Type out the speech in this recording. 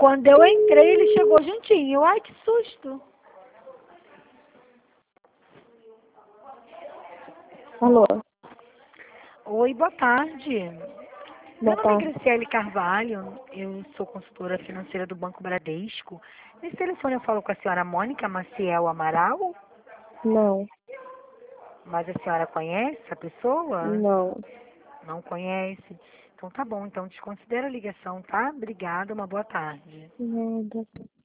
Quando eu entrei, ele chegou juntinho. Ai, que susto. Alô, Oi, boa tarde. Meu boa nome é tarde. Graciele Carvalho, eu sou consultora financeira do Banco Bradesco. Nesse telefone eu falo com a senhora Mônica Maciel Amaral, Não, mas a senhora conhece a pessoa? não. Não conhece? Então tá bom, então desconsidera a ligação, tá? Obrigada, uma boa tarde. Nada.